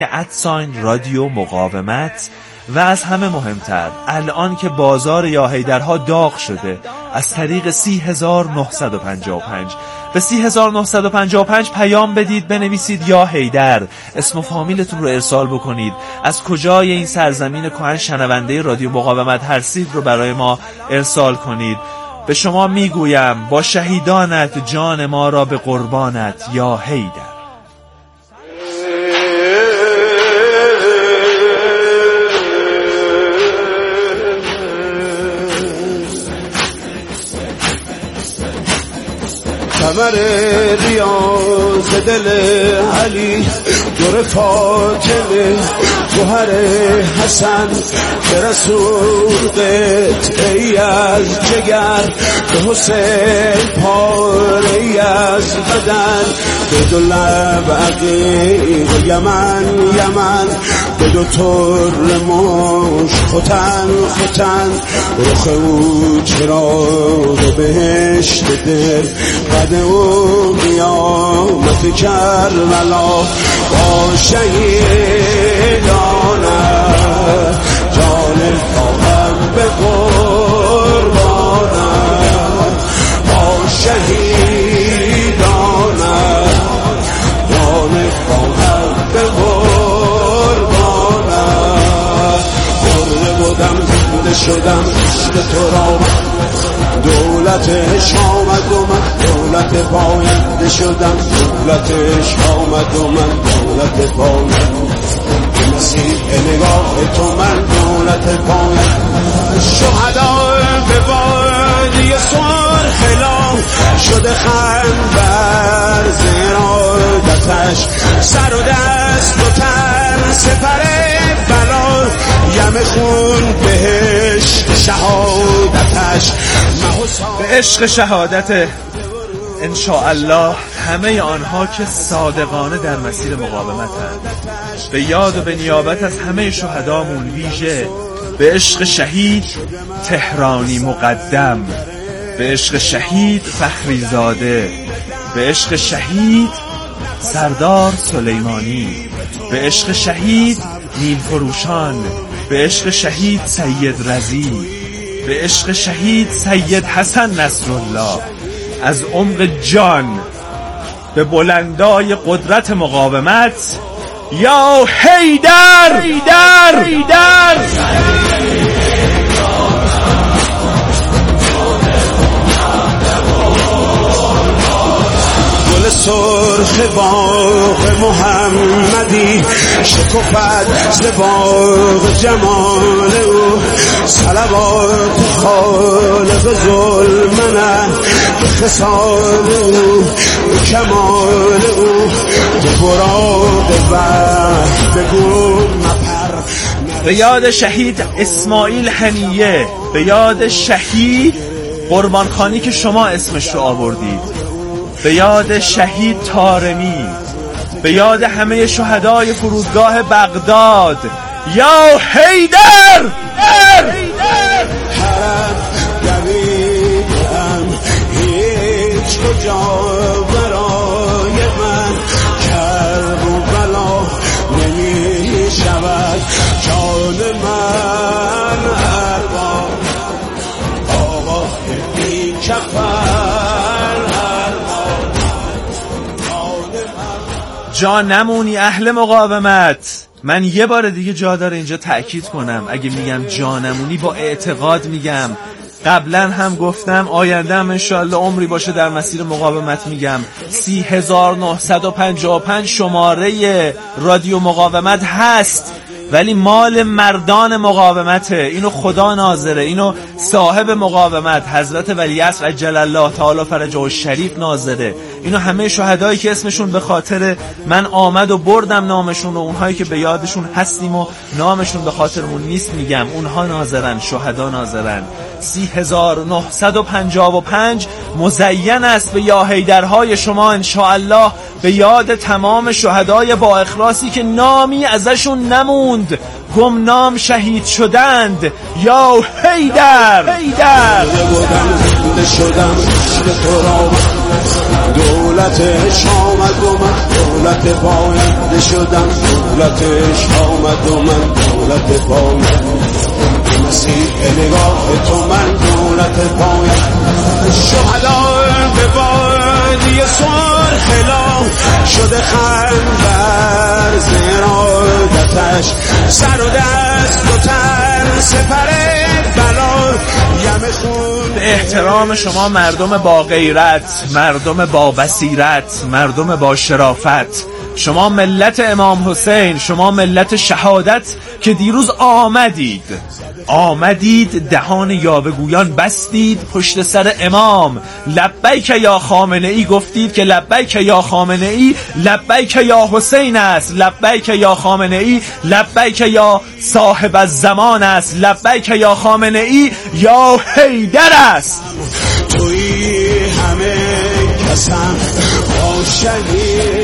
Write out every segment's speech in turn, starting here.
رادیو مقاومت. و از همه مهمتر الان که بازار یا حیدرها داغ شده، از طریق 3955 به 3955 پیام بدید، بنویسید یا حیدر، اسم و فامیلتون رو ارسال بکنید، از کجای این سرزمین کهن شنونده رادیو مقاومت هستید رو برای ما ارسال کنید. به شما میگویم با شهیدانت جان ما را به قربانت یا حیدر. کمر ریاض دل علی، دور فاطمه جوهر حسن، به رسول قطعی از جگر، به حسین پاره‌ای از بدن، به دو لب عقیق یمن، به دو طور مشک ختن، رخ او چراغ بهشت دل، قد او قیامت کربلا، با شهیدانه جان خواهم به قربانه، با شهیدانه جان خواهم به قربانه، مرده بودم زنده شدم به تو را، دولتش آمد و من دولت پاینده شدم، دولتش آمد و من دولت پاینده، مسیح نگاه تو من دولت پاینده، شهدا به وادی سرخ لا شده خنبر زرادتش، سر و دست و تن سپر بلا، یم خون بهشت شهادتش، به عشق شهادت انشاءالله همه آنها که صادقانه در مسیر مقاومتند، به یاد و به نیابت از همه شهدامون ویژه به عشق شهید تهرانی مقدم، به عشق شهید فخریزاده، به عشق شهید سردار سلیمانی، به عشق شهید نیلفروشان، به عشق شهید سید رضی، به عشق شهید سید حسن نصرالله، از عمق جان به بلندای قدرت مقاومت یا حیدر. سرخ باغ محمدی شکفت ز باغ جمال او، صلوات خالق ظلمنه به خصال او، به کمال او، به براق وحد بگو مپر. به یاد شهید اسماعیل حنیه، به یاد شهید قربانخانی که شما اسمش رو آوردید، به یاد شهید طارمی، به یاد همه شهدای فرودگاه بغداد یا حیدر. هیچ کجا برای من کرب و بلا نمی شود، جان من ارباب آقا بی کفر، جا نمونی اهل مقاومت. من یه بار دیگه جا داره اینجا تأکید کنم، اگه میگم جا نمونی با اعتقاد میگم، قبلا هم گفتم، آینده هم انشالله عمری باشه در مسیر مقاومت میگم. 3955 شماره رادیو مقاومت هست، ولی مال مردان مقاومته، اینو خدا ناظره، اینو صاحب مقاومت حضرت ولیعصر عجل الله تعالی فرجه الشریف ناظره، اینو همه شهدایی که اسمشون به خاطر من آمد و بردم نامشون، و اونهایی که به یادشون هستیم و نامشون به خاطرمون نیست میگم، اونها ناظرن، شهدا ناظرن. 3955 مزین است به یا حیدرهای شما انشاءالله، به یاد تمام شهدای با اخلاصی که نامی ازشون نموند، گمنام شهید شدند. یا حیدر. شدم به تو را دولتش آمد و من دولت پاینده شدم، دولتش آمد و من دولت پاینده مسیح نگاه تو من دولت پاینده شهدا به وادی سرخ لا شده خنبر زرادتش سر و دست و تن سپر بلا یم خون. به احترام شما مردم با غیرت، مردم با بصیرت، مردم با شرافت، شما ملت امام حسین، شما ملت شهادت که دیروز آمدید دهان یاوه‌گویان بستید پشت سر امام، لبیک یا خامنه ای گفتید که لبیک یا خامنه ای لبیک یا حسین است، لبیک یا خامنه ای لبیک یا صاحب الزمان است، لبیک یا خامنه ای یا حیدر است. توی همه کسم باشنی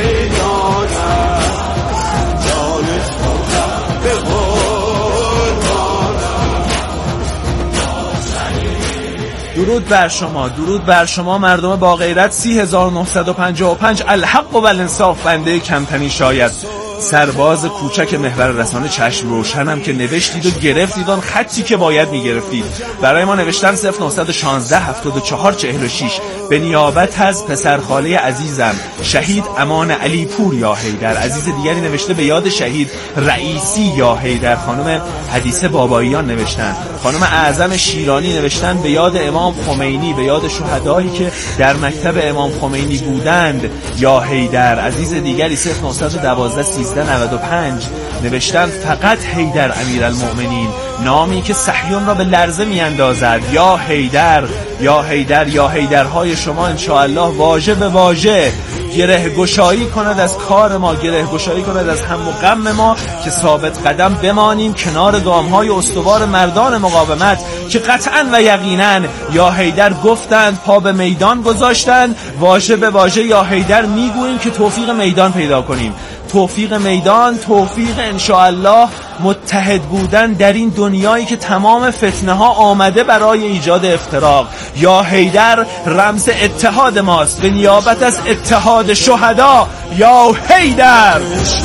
درود بر شما مردم با غیرت. 3955 الحق و الانصاف بنده کمتنی شاید سرباز کوچک محور رسانه چشم روشنم که نوشتید و گرفتید آن خطی که باید میگرفتید. برای ما نوشتن 0916 74 46 به نیابت از پسرخاله عزیزم شهید امان علی پور یا حیدر. عزیز دیگری نوشته به یاد شهید رئیسی یا حیدر. خانم حدیثه باباییان نوشتن. خانم اعظم شیرانی نوشتن به یاد امام خمینی، به یاد شهدایی که در مکتب امام خمینی بودند یا حیدر. عزیز دیگری 0912 1395 نوشتن فقط حیدر امیرالمؤمنین، نامی که صهیون را به لرزه میاندازد. یا حیدر یا حیدر یا حیدرهای شما انشاءالله واژه به واژه گره گشایی کند از کار ما، گره گشایی کند از هم و غم ما که ثابت قدم بمانیم کنار گامهای استوار مردان مقاومت که قطعا و یقینا یا حیدر گفتند پا به میدان گذاشتند. واژه به واژه یا حیدر میگوییم که توفیق میدان پیدا کنیم، توفیق میدان، توفیق انشاءالله متحد بودن در این دنیایی که تمام فتنه ها آمده برای ایجاد افتراق. یا حیدر رمز اتحاد ماست به نیابت از اتحاد شهدا. یا حیدر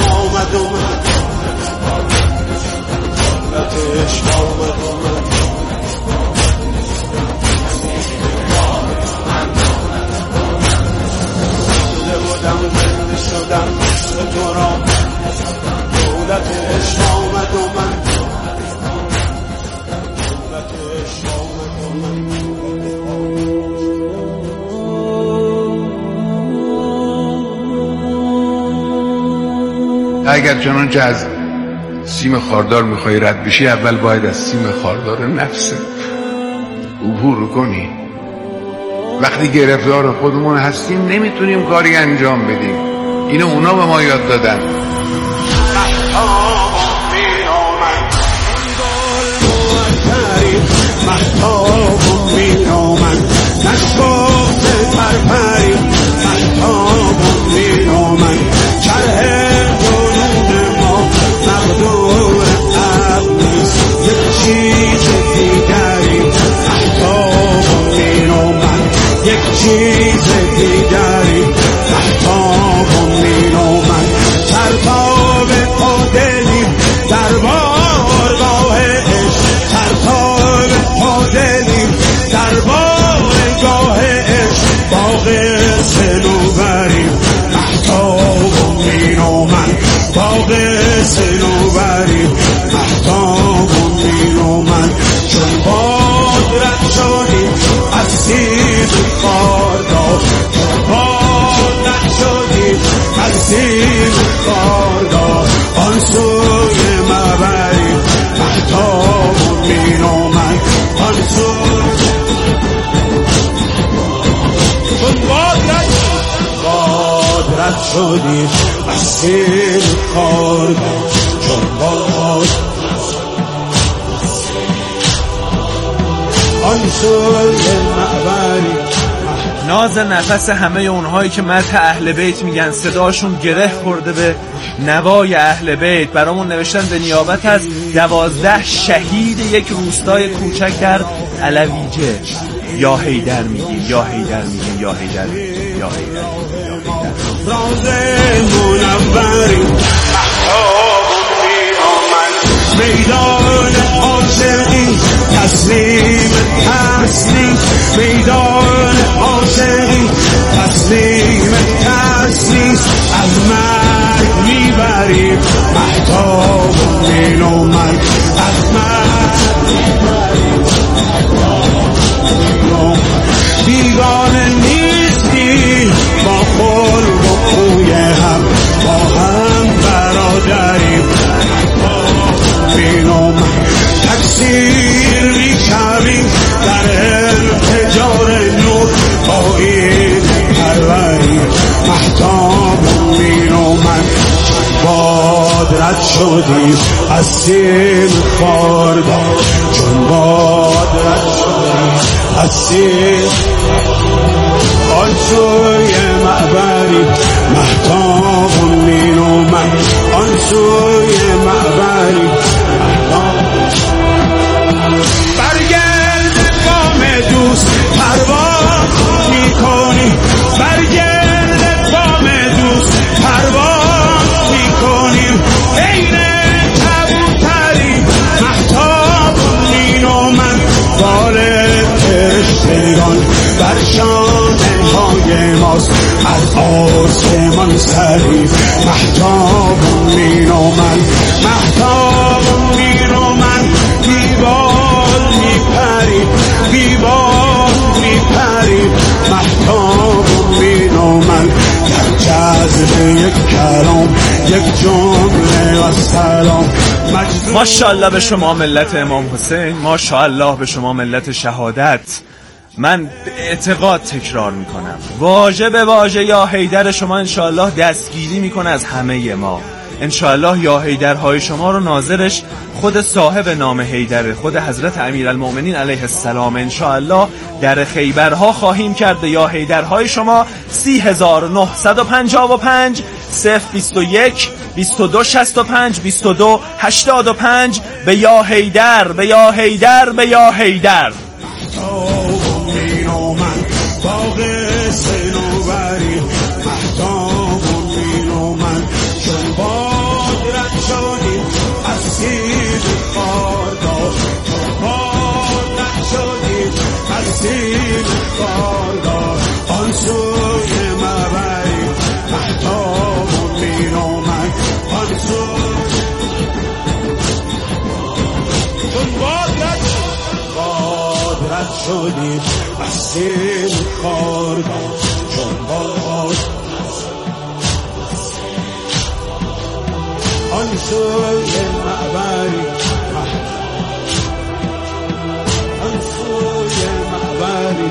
اگر چنانچه از سیم خاردار میخوای رد بشی اول باید از سیم خاردار نفست عبور کنی. وقتی گرفتار خودمون هستیم نمیتونیم کاری انجام بدیم. اینو اونا به ما یاد دادن. چیز دیگری محتاب می‌آمد ترتاب پادلی در بارگاه عشق، ترتاب پادلی در بارگاه عشق، باغ صنوبری محتاب می‌آمد، باغ صنوبری محتاب می‌آمد. چون باد رد شدیم از سیب خاردار، باد رد شدیم از سیب خاردار، آن سوی مبری محتاب می‌آمد، آن سوی چون باد رد شدیم از سیب خاردار، چون باد ناز نفس همه اونهایی که مدح اهل بیت میگن صداشون گره خورده به نوای اهل بیت. برامون نوشتن به نیابت از 12 شهید یک روستای کوچک در علویجه یا حیدر میگیم، یا حیدر میگیم، یا حیدر میگیم، یا یا حیدر. راز منوری میدان عاشقی تسلیم تسلیم، میدان عاشقی تسلیم تسلیم، از مرگ میبریم مهتاب این و من، از مرگ میبریم بیگانه نیستی با خلق و خوی هم، با هم برادریم این و من، تکثیر میشویم در انفجار نور، با این پروریم مهتاب این و من، باد رد شدیم از سیم خاردار، چون باد رد شدیم از سیم آن سوی معبری مهتاب این و من، آن سوی معبری برگرد بام دوست پرواز میکنی، برگرد بام دوست پرواز میکنیم، عین کبوتری مهتاب این و من، بال فرشتگان بر شانه های ماست، از آسمان سری مهتاب این و من، مهتاب این و من، بیبال میپری بیبال میپری مهتاب این و من، در جذب یک کلام یک جمله و سلام. ماشاءالله به شما ملت امام حسین، ماشاءالله به شما ملت شهادت. من به اعتقاد تکرار میکنم، واژه به واژه یا حیدر شما انشاءالله دستگیری میکنه از همه ما. انشاءالله یا حیدرهای شما رو ناظرش خود صاحب نام حیدر، خود حضرت امیرالمؤمنین علیه السلام. انشاءالله در خیبرها خواهیم کرد به یا حیدرهای شما. 3955 021 2265 2285 به یا حیدر، به یا حیدر، به یا حیدر. باغ سنوبری مهتاب این و من، چون باد رد شدیم از سیر خاردار، چون باد رد شدیم از سیر خاردار، آن سوی معبری مهتاب این و من، آن سوی چون باد رد شدیم از سیر خاردار، چون باد آن سوی معبری آن سوی معبری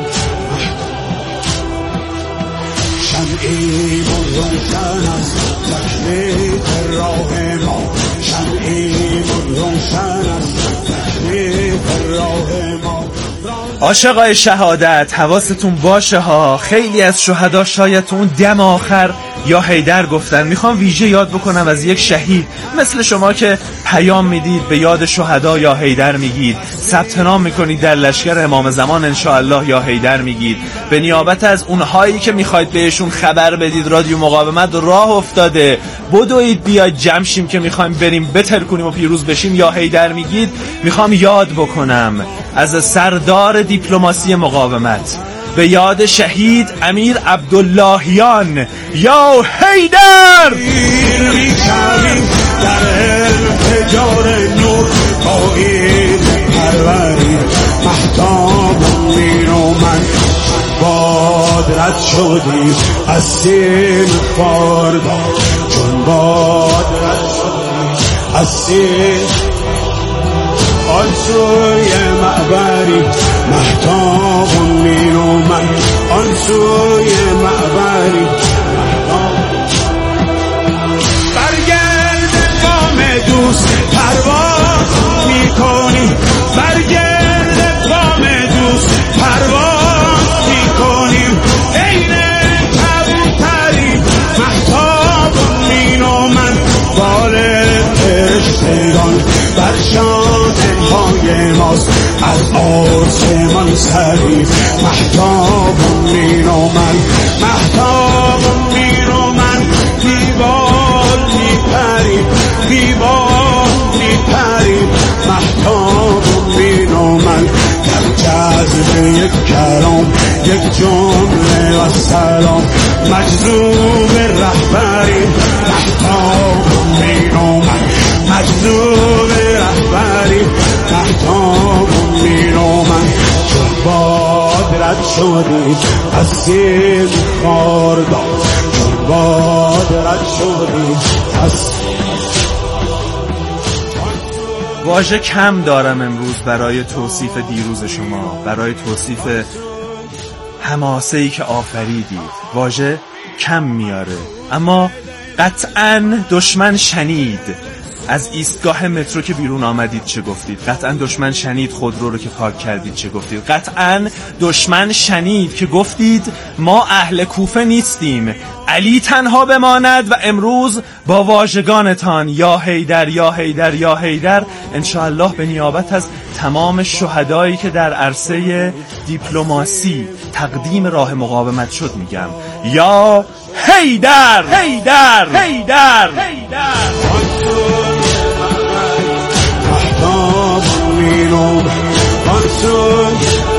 شمعیم روشن است تکلیف راه ما، شمعیم روشن است تکلیف راه ما. عاشقای شهادت حواستون باشه ها، خیلی از شهدا شاید اون دم آخر یا حیدر گفتن. میخوام ویژه یاد بکنم از یک شهید مثل شما که پیام میدید به یاد شهدا یا حیدر میگید، ثبت نام میکنید در لشکر امام زمان انشاءالله یا حیدر میگید. به نیابت از اونهایی که میخواید بهشون خبر بدید رادیو مقاومت راه افتاده، بدوید بیاید جمع شیم که میخوایم بریم بتر کنیم و پیروز بشیم، یا حیدر میگید. میخوام یاد بکنم از سردار دیپلماسی مقاومت به یاد شهید امیر عبداللهیان یا حیدر. در انفجار نور با این پروری مهتاب این و من، باد رد شدیم از سیم خاردار، چون باد رد شدیم از سیم آن سوی معبری مهتاب این و من، آن سوی معبری برگرد بام دوست پرواز میکنی، برگرد بام دوست پرواز میکنیم، عین کبوتری مهتاب این و من، بال فرشتگان بر شانه های ماست از آسمان سری مهتاب میرومن مهتاب میرومن دیوار میپری دیوار میپری مهتاب میرومن در جذب یک کلام یک جمله و سلام مجذوب رهبری مهتاب میرومن مجذوب رهبری مهتاب میرومن چون باد رد شدی از زیر خاردار چون باد رد شدی از واژه کم دارم امروز برای توصیف دیروز شما، برای توصیف حماسه‌ای که آفریدید. واژه کم میاره، اما قطعاً دشمن شنید. از ایستگاه مترو که بیرون آمدید چه گفتید؟ قطعاً دشمن شنید خودرو رو که پارک کردید چه گفتید؟ قطعاً دشمن شنید که گفتید ما اهل کوفه نیستیم، علی تنها بماند و امروز با واژگانتان یا حیدر یا حیدر یا حیدر انشاءالله به نیابت از تمام شهدایی که در عرصه دیپلماسی تقدیم راه مقاومت شد میگم یا حیدر حیدر حیدر حیدر. مهتاب میرومن آنسون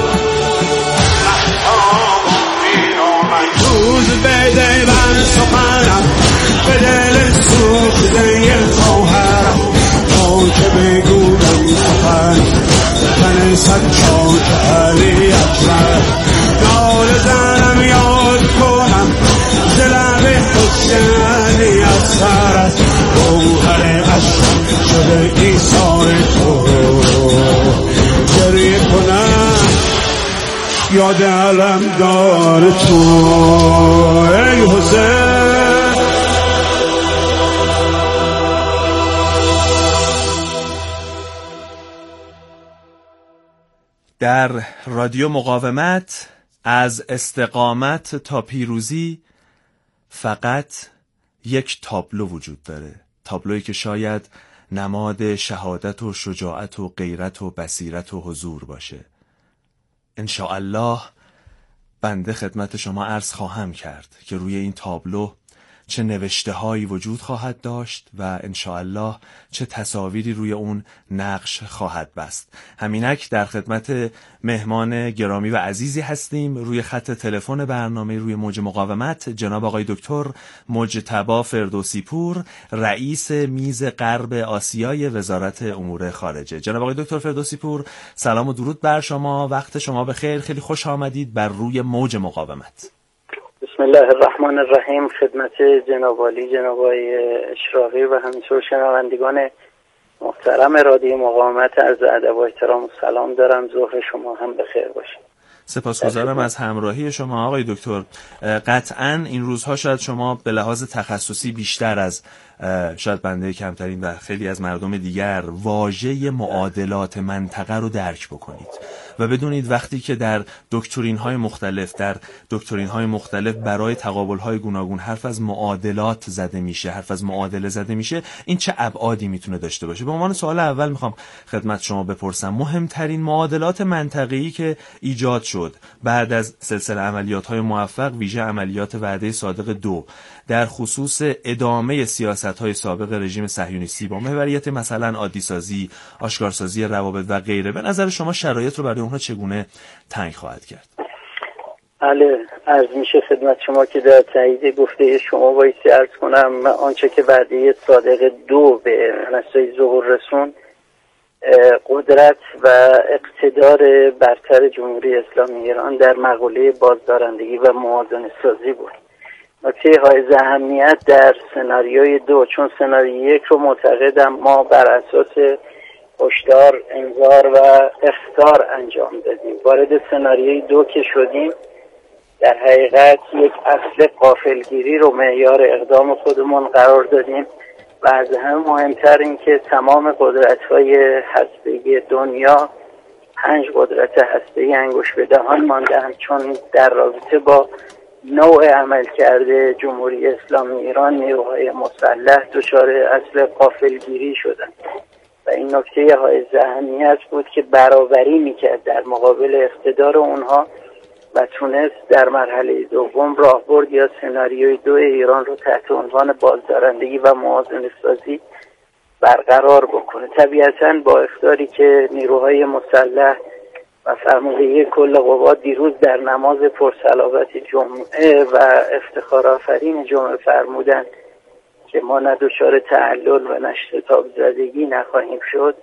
مهتاب میرومن روز بده من سخنم به دل سوخته خواهرم تا که بگویم سخن من سجاد علی اکبر نال زنم یاد کنم زلب حسین اکثر از گوهر عشق شده ایثار تو گریه کنم یاد علمدار تو ای حسین. در رادیو مقاومت از استقامت تا پیروزی فقط یک تابلو وجود داره، تابلویی که شاید نماد شهادت و شجاعت و غیرت و بصیرت و حضور باشه. انشاءالله بنده خدمت شما عرض خواهم کرد که روی این تابلو چه نوشته هایی وجود خواهد داشت و انشاءالله چه تصاویری روی اون نقش خواهد بست. همینک در خدمت مهمان گرامی و عزیزی هستیم روی خط تلفن برنامه روی موج مقاومت، جناب آقای دکتر مجتبی فردوسی پور، رئیس میز غرب آسیای وزارت امور خارجه. جناب آقای دکتر فردوسی پور، سلام و درود بر شما، وقت شما بخیر، خیلی خوش آمدید بر روی موج مقاومت. بسم الله الرحمن الرحیم. خدمت جناب عالی، جناب آقای اشراقی و همینطور شنوندگان محترم رادیو مقاومت عرض ادب و احترام و سلام دارم. ظهر شما هم بخیر باشه. سپاسگزارم از همراهی شما آقای دکتر. قطعاً این روزها شاید شما به لحاظ تخصصی بیشتر از شاید بنده کمترین و خیلی از مردم دیگر واژه معادلات منطقه رو درک بکنید و بدونید وقتی که در دکترین‌های مختلف برای تقابل‌های گوناگون حرف از معادلات زده میشه، حرف از معادله زده میشه، این چه ابعادی میتونه داشته باشه؟ به عنوان سوال اول میخوام خدمت شما بپرسم مهمترین معادلات منطقه‌ای که ایجاد شد بعد از سلسله عملیات‌های موفق، ویژه عملیات وعده صادق 2 در خصوص ادامه سیاست‌های سابق رژیم صهیونیستی با محوریت مثلا عادی‌سازی، آشکارسازی روابط و غیره، به نظر شما شرایط رو برای اونها چگونه تنگ خواهد کرد؟ بله، عرض میشه خدمت شما که در تایید گفته شما بایستی عرض کنم آنچه که وعده صادق 2 به منصه ظهور رسون قدرت و اقتدار برتر جمهوری اسلامی ایران در مقوله بازدارندگی و موازنه سازی بود. نکته حائز اهمیت در سناریوی 2، چون سناریوی 1 رو معتقدم ما بر اساس هشدار، انذار و اخطار انجام دادیم. وارد سناریوی 2 که شدیم در حقیقت یک اصل غافلگیری رو معیار اقدام خودمون قرار دادیم و از همه مهمتر این که تمام قدرت‌های هسته‌ای دنیا 5 قدرت هسته‌ای انگوش به دهان ماندند، چون در رابطه با نوع عملکرد جمهوری اسلامی ایران نیروهای مسلح دچار اصل غافلگیری شدند و این نکته های اهمیت بود که برابری میکرد در مقابل اقتدار اونها و تونست در مرحله دوم راهبرد یا سناریوی 2 ایران رو تحت عنوان بازدارندگی و موازنه سازی برقرار بکنه. طبیعتاً با اخطاری که نیروهای مسلح و فرماندهی کل قوات دیروز در نماز پرصلوات جمعه و افتخارآفرین جمعه فرمودند که ما نه دچار تعلل و نه شتاب زدگی نخواهیم شد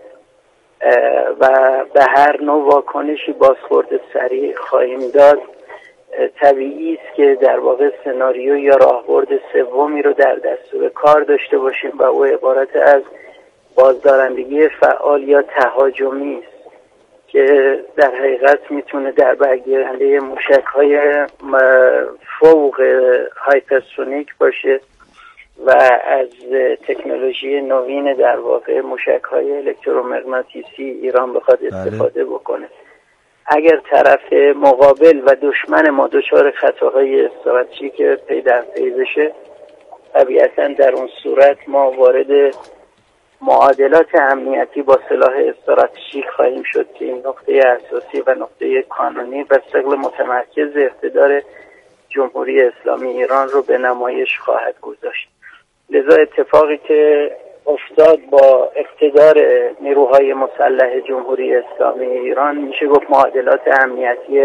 و به هر نوع واکنشی بازخورد سریع خواهیم داد، طبیعی است که در واقع سناریو یا راهبرد سومی رو در دستور کار داشته باشیم و او عبارت از بازدارندگی فعال یا تهاجمی است که در حقیقت میتونه در برگیرنده موشک‌های فوق هایپرسونیک باشه و از تکنولوژی نوین در واقع موشک‌های الکترومغناطیسی ایران بخواد استفاده بکنه. اگر طرف مقابل و دشمن ما دچار خطاهای استراتژیک پی در پی بشه، طبیعتاً در اون صورت ما وارد معادلات امنیتی با سلاح استراتژیک خواهیم شد که این نقطه اساسی و نقطه کانونی و ثقل متمرکز اقتدار جمهوری اسلامی ایران رو به نمایش خواهد گذاشت. لذا اتفاقی که افتاد با اقتدار نیروهای مسلح جمهوری اسلامی ایران میشه گفت معادلات امنیتی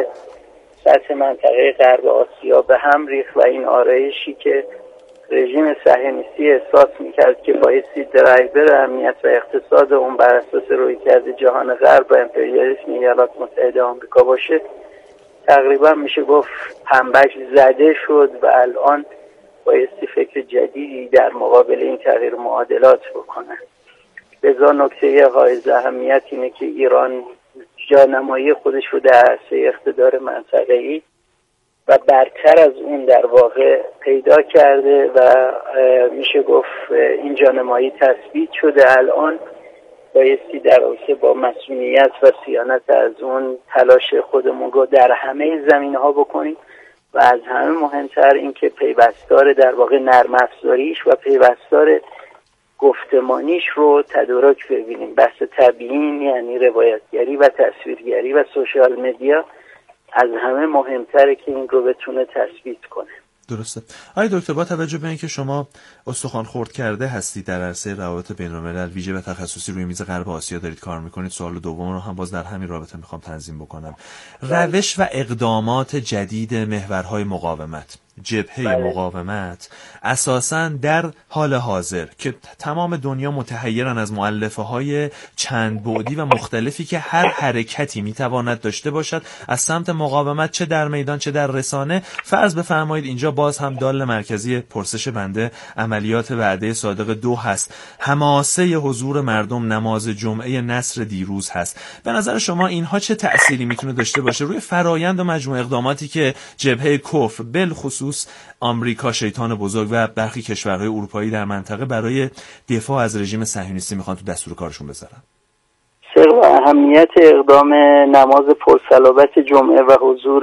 سطح منطقه غرب آسیا به هم ریخت و این آرایشی که رژیم صهیونیستی احساس میکرد که بایستی درایور امنیت و اقتصاد اون بر اساس رویکرد جهان غرب و امپریالیسم ایالات متحده آمریکا باشه، تقریبا میشه گفت پنبش زده شد و الان بایستی فکر جدیدی در مقابل این تغییر معادلات بکنن. لذا نکته حائز اهمیت اینه که ایران جانمایی خودش رو در عرصه اقتدار منطقه‌ای و برتر از اون در واقع پیدا کرده و میشه گفت این جانمایی تثبیت شده. الان بایستی در رابطه با مسئولیت و صیانت از اون تلاش خودمون رو در همه زمینه‌ها بکنیم و از همه مهمتر این که پیوستار در واقع نرم افزاریش و پیوستار گفتمانیش رو تدارک ببینیم. بحث تبیین یعنی روایتگری و تصویرگری و سوشال مدیا از همه مهمتره که این رو بتونه تثبیت کنه. درسته. آقای دکتر، با توجه به اینکه شما استخوان خرد کرده هستید در عرصه روابط بین‌الملل ویژه و تخصصی روی میز غرب آسیا دارید کار میکنید، سوال دوم رو هم باز در همین رابطه میخوام تنظیم بکنم. روش و اقدامات جدید محورهای مقاومت، جبهه مقاومت، اساساً در حال حاضر که تمام دنیا متحیرن از مؤلفه‌های چند بعدی و مختلفی که هر حرکتی میتواند داشته باشد از سمت مقاومت، چه در میدان چه در رسانه. فرض بفرمایید اینجا باز هم دال مرکزی پرسش بنده عملیات وعده صادق 2 هست، حماسه حضور مردم نماز جمعه نصر دیروز هست. به نظر شما اینها چه تأثیری میتونه داشته باشه روی فرایند و مجموع اقداماتی که جبهه کفر بالخصوص آمریکا شیطان بزرگ و برخی کشورهای اروپایی در منطقه برای دفاع از رژیم صهیونیستی میخوان تو دستور کارشون بذارن؟ سر اهمیت اقدام نماز پرصلوات جمعه و حضور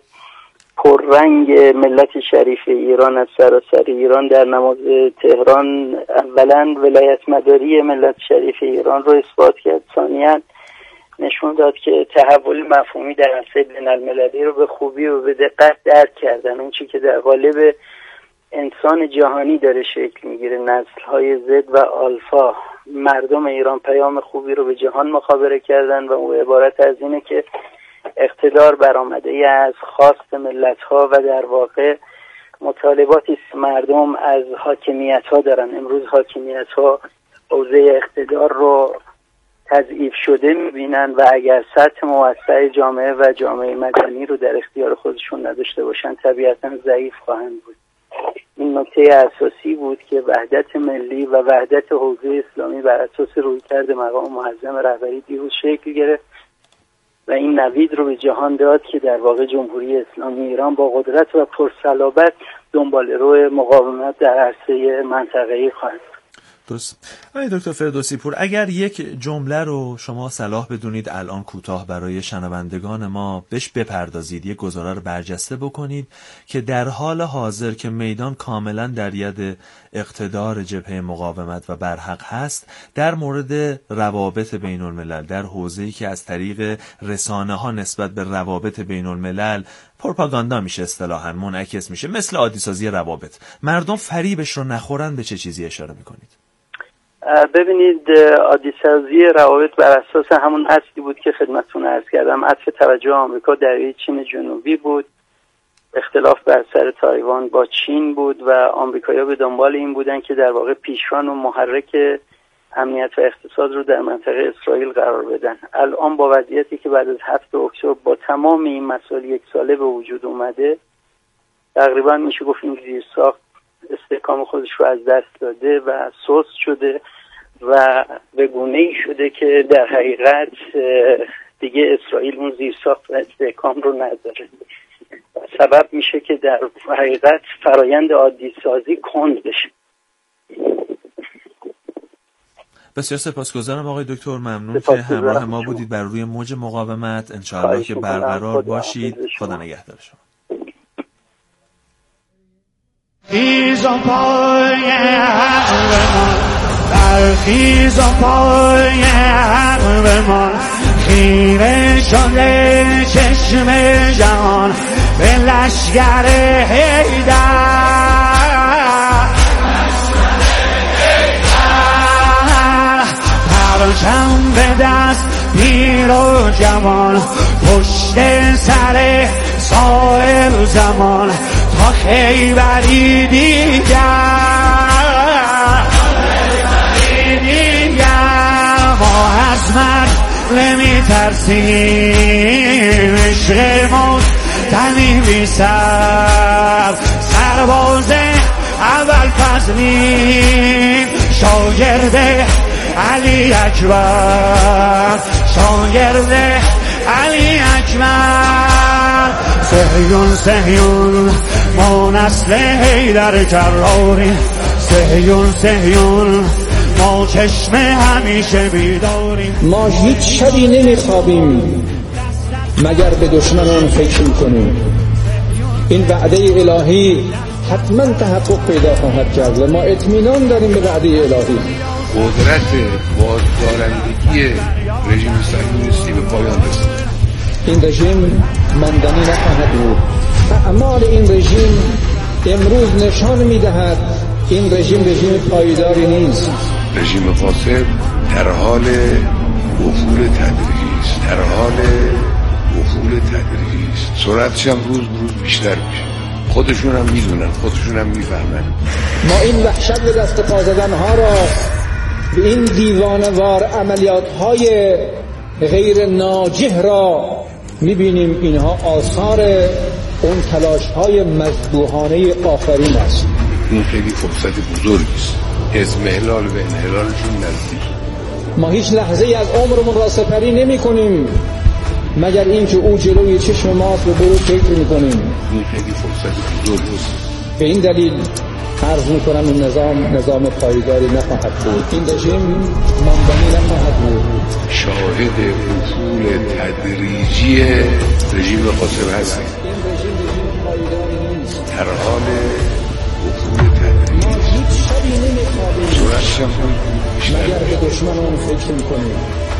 پررنگ ملت شریف ایران از سراسر ایران در نماز تهران اولا ولایت مداری ملت شریف ایران رو اثبات کرد، ثانیاً نشون داد که تحول مفهومی در عرصه بین‌المللی رو به خوبی و به دقت درک کردن. اون چی که در قالب انسان جهانی داره شکل میگیره، نسل‌های زد و آلفا، مردم ایران پیام خوبی رو به جهان مخابره کردن و او عبارت از اینه که اقتدار برآمده از خواست ملت‌ها و در واقع مطالباتی مردم از حاکمیت‌ها دارن. امروز حاکمیت‌ها حوزه اقتدار رو تضعیف شده میبینن و اگر سطح موسع جامعه و جامعه مدنی رو در اختیار خودشون نداشته باشن طبیعتاً ضعیف خواهند بود. این نکته اساسی بود که وحدت ملی و وحدت حوزه اسلامی بر اساس رویکرد مقام معظم رهبری دیروز شکل گرفت و این نوید رو به جهان داد که در واقع جمهوری اسلامی ایران با قدرت و پرصلابت دنبال روی مقاومت در عرصه منطقه‌ای خواهد. درست. آقای دکتر فردوسی پور، اگر یک جمله رو شما صلاح بدونید الان کوتاه برای شنوندگان ما بهش بپردازید، یک گزاره رو برجسته بکنید که در حال حاضر که میدان کاملا در ید اقتدار جبهه مقاومت و برحق هست، در مورد روابط بین الملل، در حوزه‌ای که از طریق رسانه ها نسبت به روابط بین الملل پروپاگاندا میشه، اصطلاحاً منعکس میشه، مثل عادی‌سازی روابط، مردم فریبش رو نخورن، به چه چیزی اشاره میکنید؟ ببینید، عادی‌سازی روابط بر اساس همون اصلی بود که خدمتتون عرض کردم. عطف توجه آمریکا دریای چین جنوبی بود، اختلاف بر سر تایوان با چین بود و آمریکایی‌ها به دنبال این بودن که در واقع پیشران و محرک امنیت و اقتصاد رو در منطقه اسرائیل قرار بدن. الان با وضعیتی که بعد از 7 اکتبر با تمام این مسائل یک ساله به وجود اومده، تقریبا میشه گفت این زیرساخت استحکام خودش رو از دست داده و سست شده و به گونه‌ای شده که در حقیقت دیگه اسرائیل اون زیرساخت و استحکام رو نداره. سبب میشه که در حقیقت فرایند عادی سازی کند بشه. بسیار سپاسگزارم آقای دکتر، ممنون که همراه ما بودید بر روی موج مقاومت. انشاءالله که برقرار باشید. خدا نگهدار شما. خیزان پای عقلمان، برخیزان پای عقلمان، خیره شده چشم جهان به لشگر حیدر، پرچم به دست پیر و جوان، پشت سر سائر زمان، تا خیبری دیگر ما از مرد نمی ترسیم، عشق موت تنی بی سر، سرباز اول فضلیم، شاگرد علی اکبر، شاگرد علی اکبر، صهیون صهیون ما نسل حیدر کراری، صهیون صهیون ما چشم همیشه بیداریم. ما هیچ شبی نمیخوابیم مگر به دشمنان فکر میکنیم. این وعده الهی حتما تحقق پیدا خواهد کرد و ما اطمینان داریم به وعده الهی. قدرت بازدارندگی رژیم صهیونیستی به پایان رسید. این رژیم ماندنی نخواهد بود. اعمال این رژیم امروز نشان میدهد این رژیم پایداری نیست. رژیم فاسد در حال افول تدریجی است، در حال افول تدریجی است. سرعتش هم روز به روز بیشتر میشه. خودشون هم میدونن، خودشون هم میفهمن. ما این وحشت به دست پا زدن ها را، به این دیوانه‌وار عملیات های غیر ناجح را میبینیم اینها آثار اون تلاش های مذبوحانه آفرین است. این خیلی فرصت بزرگی است. اضمحلال به انحلالشون نزدیک. ما هیچ لحظه از عمرمون را سپری نمی کنیم مگر اینکه او جلوی چشم ماست و برو فکر می کنیم. این خیلی فرصت بزرگی است. به این دلیل عرض می کنم این نظام پایداری نخواهد بود. این رژیم ماندنی نخواهد بود. شاهد افول تدریجی رژیم قاسم هستیم. این رژیم پایداری نیست. در حال افول تدریجی. ما هیچ شبی نمیخوابیم مگر به دشمنان فکر میکنیم.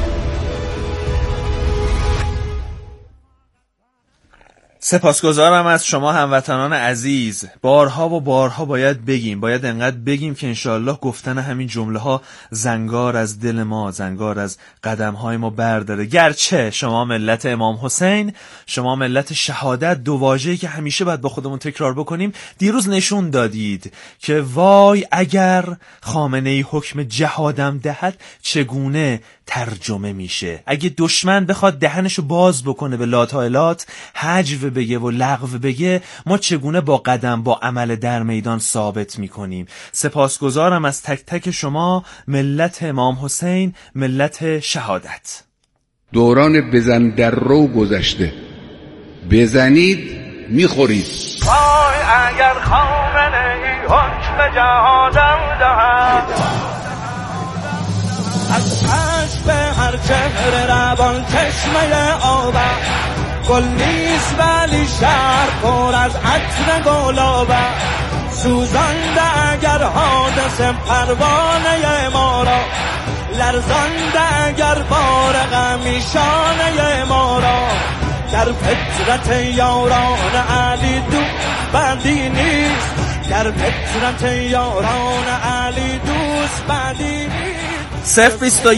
سپاسگزارم از شما هموطنان عزیز. بارها و بارها باید انقدر بگیم که انشاءالله گفتن همین جمله ها زنگار از دل ما، زنگار از قدم های ما برداره. گرچه شما ملت امام حسین، شما ملت شهادت، دو واژه‌ای که همیشه باید با خودمون تکرار بکنیم، دیروز نشون دادید که وای اگر خامنه‌ای حکم جهادم دهد چگونه ترجمه میشه. اگه دشمن بخواد دهنشو باز بکنه به لاتایلات، حجو بگه و لغو بگه، ما چگونه با قدم، با عمل در میدان ثابت میکنیم. سپاسگزارم از تک تک شما ملت امام حسین، ملت شهادت. دوران بزن در رو گذشته، بزنید میخورید. وای اگر خامنه‌ای حکم جهادم دهد از چشم هر چهره روان چشمه آبه، گل نیست ولی شهر پر از عطر گلابه، سوزانده اگر حادثه پروانه ما را، لرزانده اگر بار غمی شانه ما را، در فطرت یاران علی دوست بندی نیست، در فطرت یاران علی دوست بندی نیست. 021